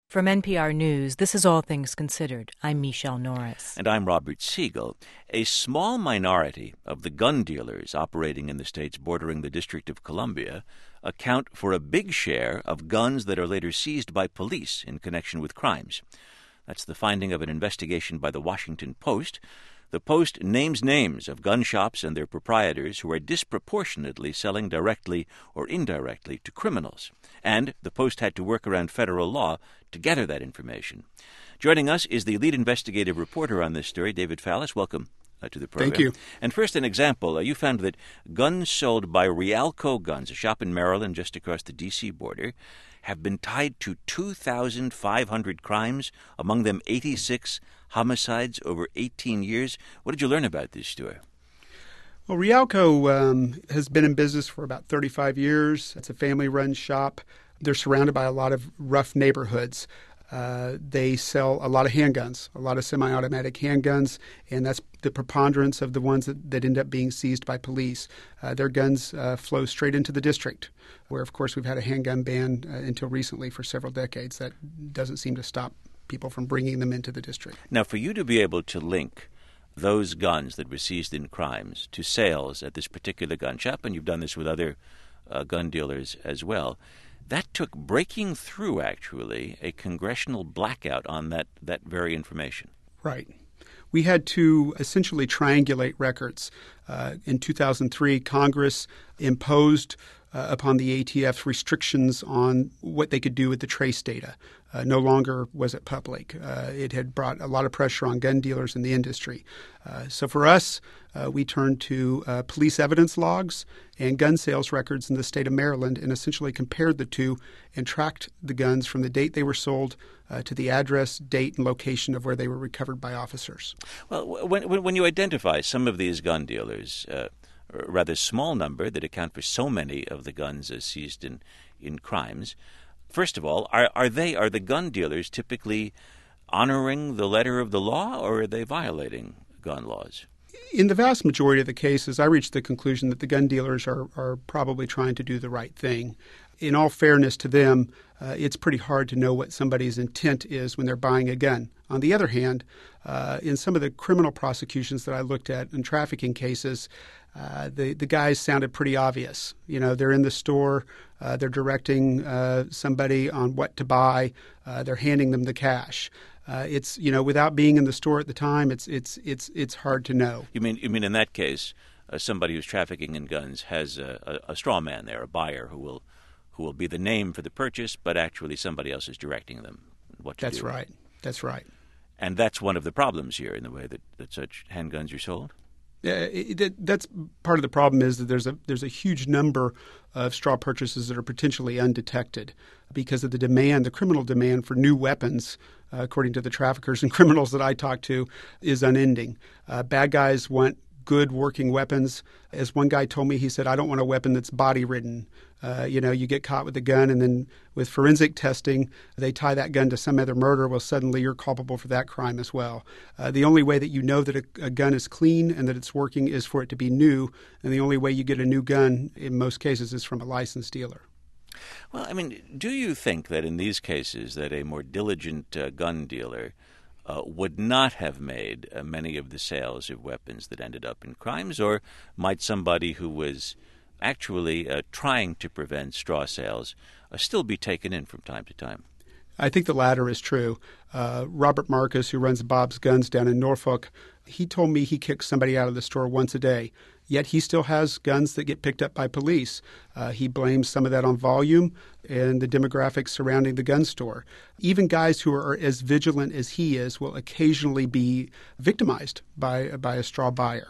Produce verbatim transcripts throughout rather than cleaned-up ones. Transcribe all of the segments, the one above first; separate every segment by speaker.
Speaker 1: From N P R News, this is All Things Considered. I'm Michelle Norris.
Speaker 2: And I'm Robert Siegel. A small minority of the gun dealers operating in the states bordering the District of Columbia account for a big share of guns that are later seized by police in connection with crimes. That's the finding of an investigation by the Washington Post. The Post names names of gun shops and their proprietors who are disproportionately selling directly or indirectly to criminals. And the Post had to work around federal law to gather that information. Joining us is the lead investigative reporter on this story, David Fallis. Welcome uh, to the program.
Speaker 3: Thank you.
Speaker 2: And first, an example. Uh, you found that guns sold by Rialco Guns, a shop in Maryland just across the D C border, have been tied to two thousand five hundred crimes, among them eighty-six homicides over eighteen years. What did you learn about this store?
Speaker 3: Well, Rialco um, has been in business for about thirty-five years. It's a family-run shop. They're surrounded by a lot of rough neighborhoods. Uh, they sell a lot of handguns, a lot of semi-automatic handguns, and that's the preponderance of the ones that, that end up being seized by police. Uh, their guns uh, flow straight into the district, where, of course, we've had a handgun ban uh, until recently for several decades. That doesn't seem to stop people from bringing them into the district.
Speaker 2: Now, for you to be able to link those guns that were seized in crimes to sales at this particular gun shop, and you've done this with other uh, gun dealers as well, that took breaking through, actually, a congressional blackout on that, that very information.
Speaker 3: Right. We had to essentially triangulate records. Uh, in two thousand three, Congress imposed uh, upon the A T F restrictions on what they could do with the trace data. Uh, no longer was it public. Uh, it had brought a lot of pressure on gun dealers in the industry. Uh, so for us, uh, we turned to uh, police evidence logs and gun sales records in the state of Maryland and essentially compared the two and tracked the guns from the date they were sold uh, to the address, date, and location of where they were recovered by officers.
Speaker 2: Well, when, when you identify some of these gun dealers, uh, a rather small number that account for so many of the guns as seized in, in crimes, first of all, are, are they are the gun dealers typically honoring the letter of the law, or are they violating gun laws?
Speaker 3: In the vast majority of the cases, I reached the conclusion that the gun dealers are, are probably trying to do the right thing. In all fairness to them, uh, it's pretty hard to know what somebody's intent is when they're buying a gun. On the other hand, uh, in some of the criminal prosecutions that I looked at in trafficking cases, uh, the, the guys sounded pretty obvious. You know, they're in the store, uh, they're directing uh, somebody on what to buy, uh, they're handing them the cash. Uh, it's, you know, without being in the store at the time, it's it's it's it's hard to know.
Speaker 2: You mean you mean in that case, uh, somebody who's trafficking in guns has a, a, a straw man there, a buyer who will who will be the name for the purchase, but actually somebody else is directing them what to
Speaker 3: That's
Speaker 2: do.
Speaker 3: That's right. That's right.
Speaker 2: And that's one of the problems here in the way that, that such handguns are sold?
Speaker 3: Yeah, it, it, that's part of the problem is that there's a there's a huge number of straw purchases that are potentially undetected because of the demand, the criminal demand for new weapons, uh, according to the traffickers and criminals that I talk to, is unending. Uh, bad guys want good working weapons. As one guy told me, he said, I don't want a weapon that's body-ridden. Uh, you know, you get caught with a gun, and then with forensic testing, they tie that gun to some other murder. Well, suddenly you're culpable for that crime as well. Uh, the only way that you know that a, a gun is clean and that it's working is for it to be new, and the only way you get a new gun in most cases is from a licensed dealer.
Speaker 2: Well, I mean, do you think that in these cases that a more diligent uh, gun dealer uh, would not have made uh, many of the sales of weapons that ended up in crimes, or might somebody who was actually uh, trying to prevent straw sales uh, still be taken in from time to time?
Speaker 3: I think the latter is true. Uh, Robert Marcus, who runs Bob's Guns down in Norfolk, he told me he kicks somebody out of the store once a day, yet he still has guns that get picked up by police. Uh, he blames some of that on volume and the demographics surrounding the gun store. Even guys who are as vigilant as he is will occasionally be victimized by, by a straw buyer.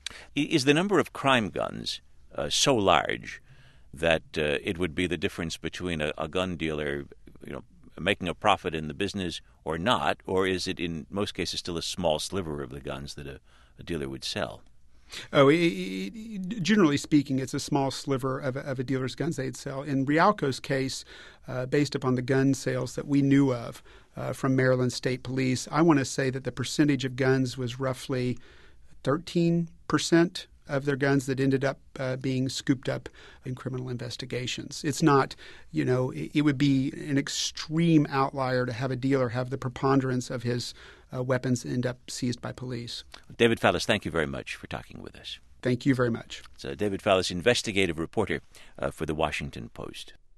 Speaker 2: Is the number of crime guns uh, so large that uh, it would be the difference between a, a gun dealer, you know, making a profit in the business or not, or is it in most cases still a small sliver of the guns that a, a dealer would sell?
Speaker 3: Oh, it, it, generally speaking, it's a small sliver of a, of a dealer's guns they'd sell. In Rialco's case, uh, based upon the gun sales that we knew of uh, from Maryland State Police, I want to say that the percentage of guns was roughly thirteen percent of their guns that ended up uh, being scooped up in criminal investigations. It's not, you know, it, it would be an extreme outlier to have a dealer have the preponderance of his uh, weapons end up seized by police.
Speaker 2: David Fallis, thank you very much for talking with us.
Speaker 3: Thank you very much.
Speaker 2: It's uh, David Fallis, investigative reporter uh, for The Washington Post.